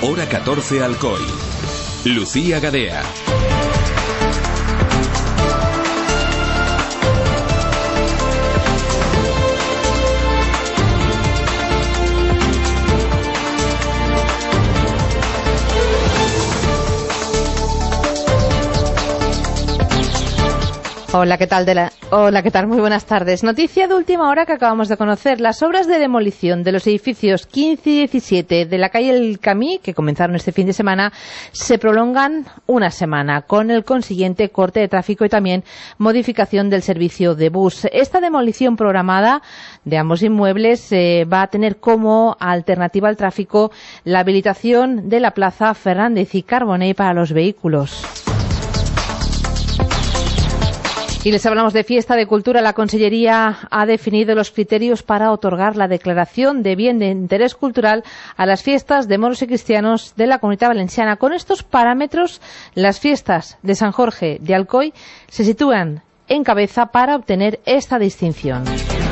Hora 14 Alcoy. Lucía Gadea. Hola, ¿qué tal? Muy buenas tardes. Noticia de última hora que acabamos de conocer. Las obras de demolición de los edificios 15 y 17 de la calle El Camí, que comenzaron este fin de semana, se prolongan una semana, con el consiguiente corte de tráfico y también modificación del servicio de bus. Esta demolición programada de ambos inmuebles va a tener como alternativa al tráfico la habilitación de la plaza Fernández y Carbonell para los vehículos. Y les hablamos de fiesta, de cultura. La Consellería ha definido los criterios para otorgar la declaración de bien de interés cultural a las fiestas de moros y cristianos de la Comunitat Valenciana. Con estos parámetros, las fiestas de San Jorge de Alcoy se sitúan en cabeza para obtener esta distinción.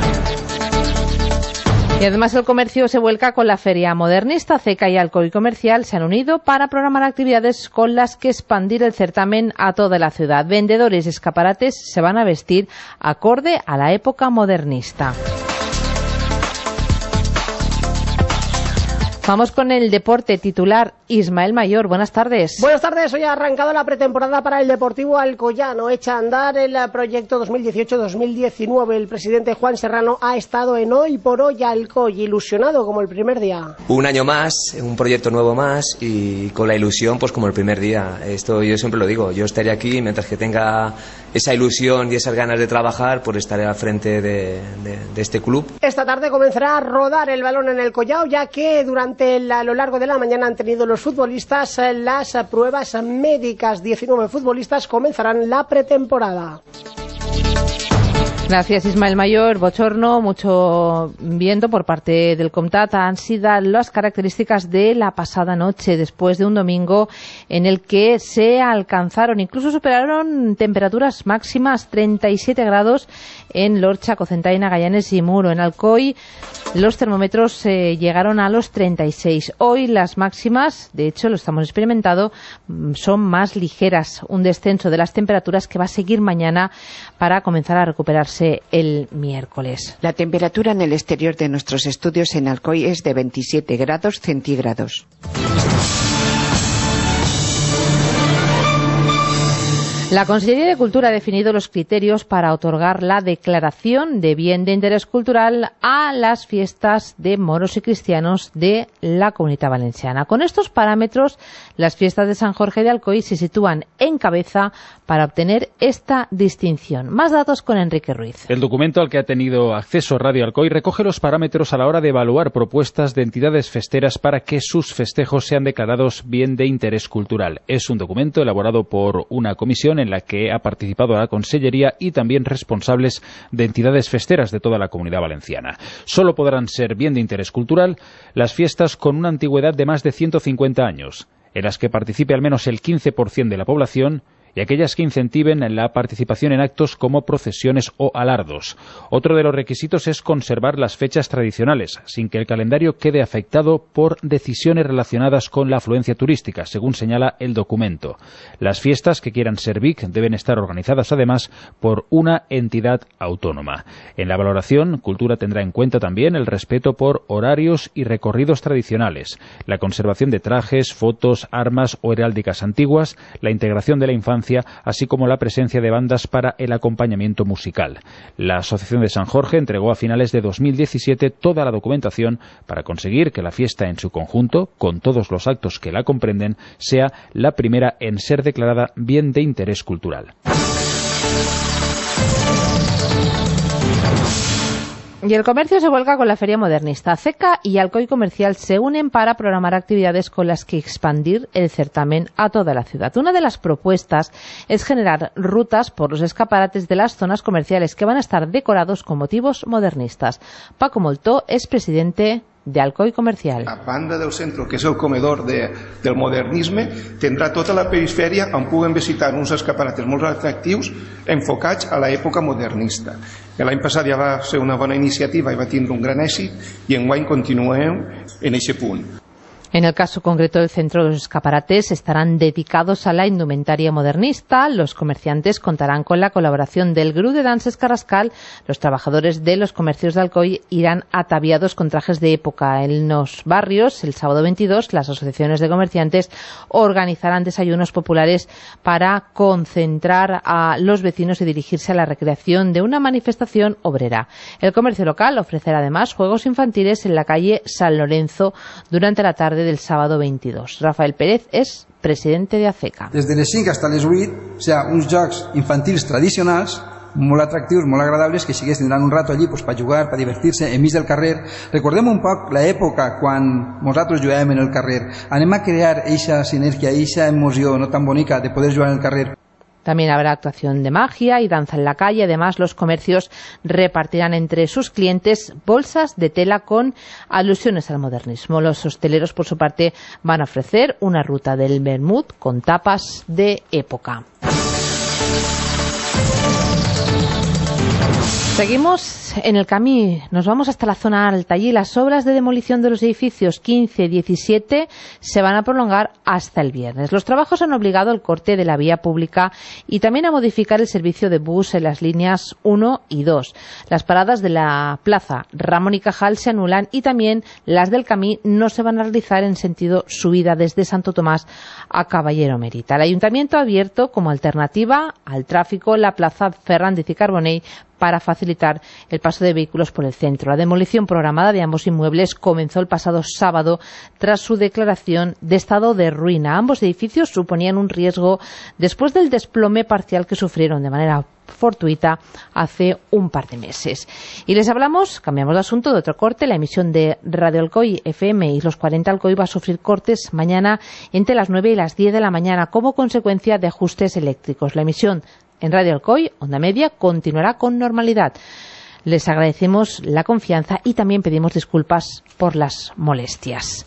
Y además el comercio se vuelca con la feria modernista. CECA y Alcoy Comercial se han unido para programar actividades con las que expandir el certamen a toda la ciudad. Vendedores y escaparates se van a vestir acorde a la época modernista. Vamos con el deporte. Titular Ismael Mayor. Buenas tardes. Buenas tardes. Hoy ha arrancado la pretemporada para el Deportivo Alcoyano. Echa a andar el proyecto 2018-2019. El presidente Juan Serrano ha estado en Hoy por Hoy Alcoy, ilusionado como el primer día. Un año más, un proyecto nuevo más y con la ilusión pues como el primer día. Esto yo siempre lo digo, yo estaré aquí mientras que tenga esa ilusión y esas ganas de trabajar, pues estaré al frente de este club. Esta tarde comenzará a rodar el balón en el Collao, ya que a lo largo de la mañana han tenido los futbolistas las pruebas médicas. 19 futbolistas comenzarán la pretemporada. Gracias, Ismael Mayor. Bochorno, mucho viento por parte del Comtat. Han sido las características de la pasada noche, después de un domingo en el que se alcanzaron, incluso superaron temperaturas máximas, 37 grados en Lorcha, Cocentaina, Gallanes y Muro. En Alcoy los termómetros llegaron a los 36. Hoy las máximas, de hecho lo estamos experimentando, son más ligeras. Un descenso de las temperaturas que va a seguir mañana para comenzar a recuperarse el miércoles. La temperatura en el exterior de nuestros estudios en Alcoy es de 27 grados centígrados. La Consellería de Cultura ha definido los criterios para otorgar la declaración de bien de interés cultural a las fiestas de moros y cristianos de la Comunitat Valenciana. Con estos parámetros, las fiestas de San Jorge de Alcoy se sitúan en cabeza para obtener esta distinción. Más datos con Enrique Ruiz. El documento al que ha tenido acceso Radio Alcoy recoge los parámetros a la hora de evaluar propuestas de entidades festeras para que sus festejos sean declarados bien de interés cultural. Es un documento elaborado por una comisión en la que ha participado la Consellería y también responsables de entidades festeras de toda la Comunidad Valenciana. Solo podrán ser bien de interés cultural las fiestas con una antigüedad de más de 150 años, en las que participe al menos el 15% de la población, y aquellas que incentiven la participación en actos como procesiones o alardos. Otro de los requisitos es conservar las fechas tradicionales, sin que el calendario quede afectado por decisiones relacionadas con la afluencia turística, según señala el documento. Las fiestas que quieran ser BIC deben estar organizadas además por una entidad autónoma. En la valoración, Cultura tendrá en cuenta también el respeto por horarios y recorridos tradicionales, la conservación de trajes, fotos, armas o heráldicas antiguas, la integración de la infancia, así como la presencia de bandas para el acompañamiento musical. La Asociación de San Jorge entregó a finales de 2017 toda la documentación para conseguir que la fiesta en su conjunto, con todos los actos que la comprenden, sea la primera en ser declarada bien de interés cultural. Y el comercio se vuelca con la feria modernista. CECA y Alcoy Comercial se unen para programar actividades con las que expandir el certamen a toda la ciudad. Una de las propuestas es generar rutas por los escaparates de las zonas comerciales que van a estar decorados con motivos modernistas. Paco Moltó es presidente de Alcoy Comercial. A banda del centre, que és el comedor del modernisme, tindrà tota la perifèria on puguen visitar uns escaparates molt atractius enfocats a l'època modernista. L'any passat ja va ser una bona iniciativa i va tindre un gran èxit i enguany continuem en aquest punt. En el caso concreto del centro, los escaparates estarán dedicados a la indumentaria modernista. Los comerciantes contarán con la colaboración del Grup de Danses Carrascal. Los trabajadores de los comercios de Alcoy irán ataviados con trajes de época. En los barrios, el sábado 22, las asociaciones de comerciantes organizarán desayunos populares para concentrar a los vecinos y dirigirse a la recreación de una manifestación obrera. El comercio local ofrecerá además juegos infantiles en la calle San Lorenzo durante la tarde del sábado 22. Rafael Pérez es presidente de ACECA. Des de les 5 hasta les 8, o sea, uns jocs infantils tradicionals molt atractius, molt agradables, que així que tindran un rato allí pues, per jugar, per divertir-se enmig del carrer. Recordem un poc l'època quan nosaltres jugàvem en el carrer. Anem a crear eixa sinergia, eixa emoció no tan bonica de poder jugar en el carrer. También habrá actuación de magia y danza en la calle. Además, los comercios repartirán entre sus clientes bolsas de tela con alusiones al modernismo. Los hosteleros, por su parte, van a ofrecer una ruta del vermut con tapas de época. Seguimos en el Camí, nos vamos hasta la zona alta. Allí las obras de demolición de los edificios 15 y 17 se van a prolongar hasta el viernes. Los trabajos han obligado al corte de la vía pública y también a modificar el servicio de bus en las líneas 1 y 2. Las paradas de la plaza Ramón y Cajal se anulan y también las del Camí no se van a realizar en sentido subida desde Santo Tomás a Caballero Merita. El Ayuntamiento ha abierto como alternativa al tráfico la plaza Fernández y Carbonell para facilitar el paso de vehículos por el centro. La demolición programada de ambos inmuebles comenzó el pasado sábado tras su declaración de estado de ruina. Ambos edificios suponían un riesgo después del desplome parcial que sufrieron de manera fortuita hace un par de meses. Y les hablamos, cambiamos de asunto, de otro corte. La emisión de Radio Alcoy FM y los 40 Alcoy va a sufrir cortes mañana entre las 9 y las 10 de la mañana como consecuencia de ajustes eléctricos. La emisión en Radio Alcoy, Onda Media, continuará con normalidad. Les agradecemos la confianza y también pedimos disculpas por las molestias.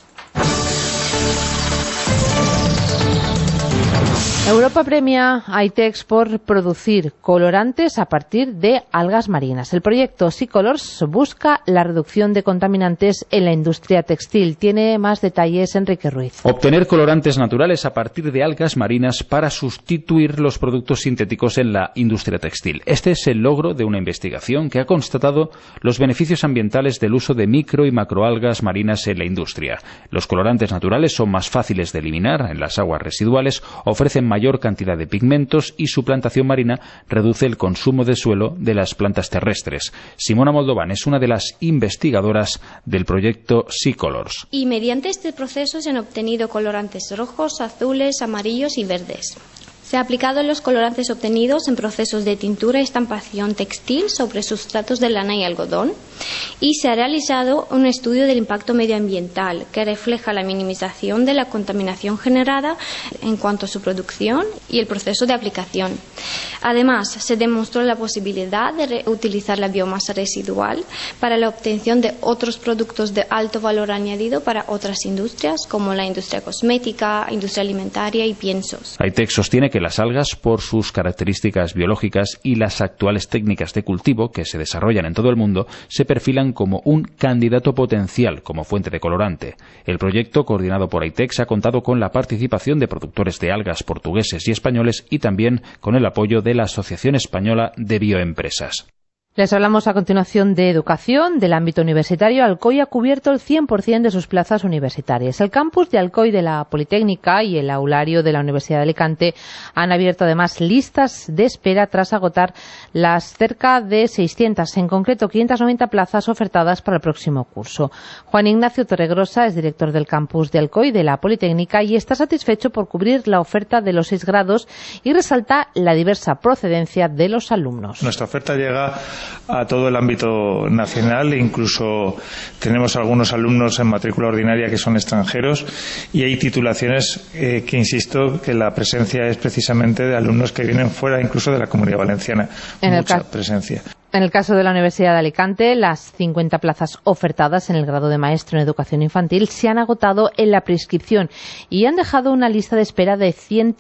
Europa premia a ITEX por producir colorantes a partir de algas marinas. El proyecto SeaColors busca la reducción de contaminantes en la industria textil. Tiene más detalles Enrique Ruiz. Obtener colorantes naturales a partir de algas marinas para sustituir los productos sintéticos en la industria textil. Este es el logro de una investigación que ha constatado los beneficios ambientales del uso de micro y macroalgas marinas en la industria. Los colorantes naturales son más fáciles de eliminar en las aguas residuales, ofrecen mayor cantidad de pigmentos y su plantación marina reduce el consumo de suelo de las plantas terrestres. Simona Moldovan es una de las investigadoras del proyecto SeaColors. Y mediante este proceso se han obtenido colorantes rojos, azules, amarillos y verdes. Se ha aplicado los colorantes obtenidos en procesos de tintura y estampación textil sobre sustratos de lana y algodón y se ha realizado un estudio del impacto medioambiental que refleja la minimización de la contaminación generada en cuanto a su producción y el proceso de aplicación. Además, se demostró la posibilidad de reutilizar la biomasa residual para la obtención de otros productos de alto valor añadido para otras industrias como la industria cosmética, industria alimentaria y piensos. ITEX sostiene que las algas, por sus características biológicas y las actuales técnicas de cultivo que se desarrollan en todo el mundo, se perfilan como un candidato potencial como fuente de colorante. El proyecto, coordinado por ITEX, ha contado con la participación de productores de algas portugueses y españoles y también con el apoyo de la Asociación Española de Bioempresas. Les hablamos a continuación de educación. Del ámbito universitario, Alcoy ha cubierto el 100% de sus plazas universitarias. El campus de Alcoy de la Politécnica y el aulario de la Universidad de Alicante han abierto además listas de espera tras agotar las cerca de 600, en concreto 590 plazas ofertadas para el próximo curso. Juan Ignacio Torregrosa es director del campus de Alcoy de la Politécnica y está satisfecho por cubrir la oferta de los 6 grados y resalta la diversa procedencia de los alumnos. Nuestra oferta llega a todo el ámbito nacional, incluso tenemos algunos alumnos en matrícula ordinaria que son extranjeros y hay titulaciones que insisto que la presencia es precisamente de alumnos que vienen fuera incluso de la Comunidad Valenciana. Mucha presencia. En el caso de la Universidad de Alicante, las 50 plazas ofertadas en el grado de maestro en educación infantil se han agotado en la prescripción y han dejado una lista de espera de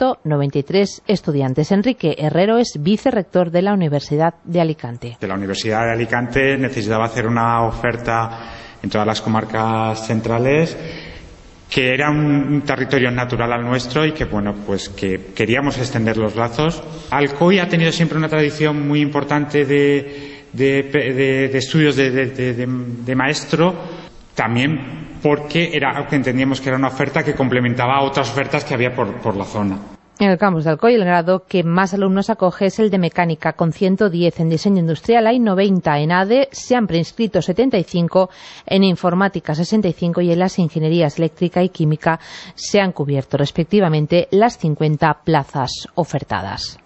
193 estudiantes. Enrique Herrero es vicerrector de la Universidad de Alicante. La Universidad de Alicante necesitaba hacer una oferta en todas las comarcas centrales que era un territorio natural al nuestro y que, bueno, pues que queríamos extender los lazos. Alcoy ha tenido siempre una tradición muy importante de estudios de maestro, también porque entendíamos que era una oferta que complementaba a otras ofertas que había por la zona. En el campus de Alcoy, el grado que más alumnos acoge es el de mecánica, con 110. En diseño industrial hay 90. En ADE se han preinscrito 75. En informática 65. Y en las ingenierías eléctrica y química se han cubierto respectivamente las 50 plazas ofertadas.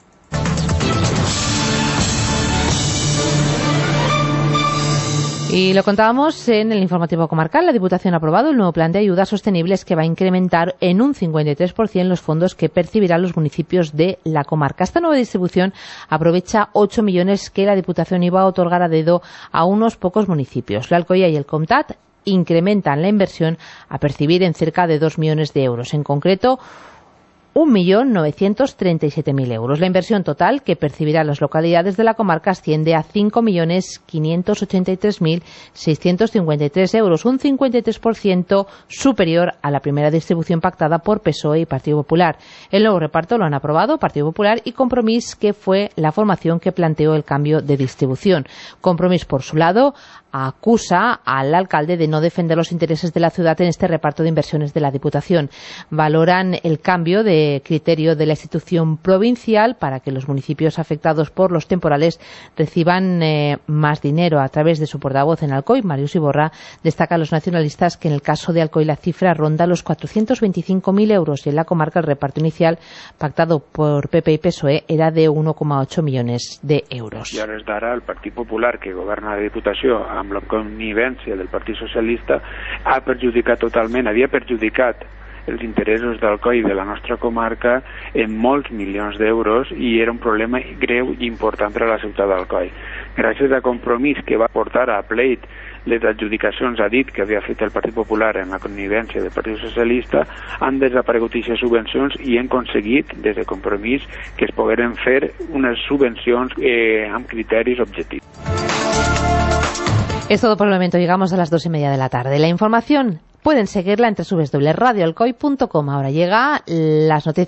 Y lo contábamos en el informativo comarcal. La Diputación ha aprobado el nuevo plan de ayudas sostenibles que va a incrementar en un 53% los fondos que percibirán los municipios de la comarca. Esta nueva distribución aprovecha 8 millones que la Diputación iba a otorgar a dedo a unos pocos municipios. La Alcoia y el Comtat incrementan la inversión a percibir en cerca de 2 millones de euros. En concreto, 1.937.000 euros. La inversión total que percibirán las localidades de la comarca asciende a 5.583.653 euros, un 53% superior a la primera distribución pactada por PSOE y Partido Popular. El nuevo reparto lo han aprobado Partido Popular y Compromís, que fue la formación que planteó el cambio de distribución. Compromís, por su lado, acusa al alcalde de no defender los intereses de la ciudad en este reparto de inversiones de la Diputación. Valoran el cambio de criterio de la institución provincial para que los municipios afectados por los temporales reciban más dinero. A través de su portavoz en Alcoy, Marius Iborra, destaca a los nacionalistas que en el caso de Alcoy la cifra ronda los 425.000 euros y en la comarca el reparto inicial pactado por PP y PSOE era de 1,8 millones de euros. I a hores d'ara el Partit Popular, que governa la Diputació amb la connivència del Partit Socialista, havia perjudicat els interessos d'Alcoi i de la nostra comarca en molts milions d'euros i era un problema greu i important per a la ciutat d'Alcoi. Gràcies a Compromís, que va portar a pleit les adjudicacions a dit que havia fet el Partit Popular en la connivència del Partit Socialista, han desaparegut aquestes subvencions i hem aconseguit, des de Compromís, que es pogueren fer unes subvencions amb criteris objectius. Es todo por el momento. Llegamos a las 2:30 de la tarde. La información pueden seguirla en www.radioalcoy.com. Ahora llega las noticias.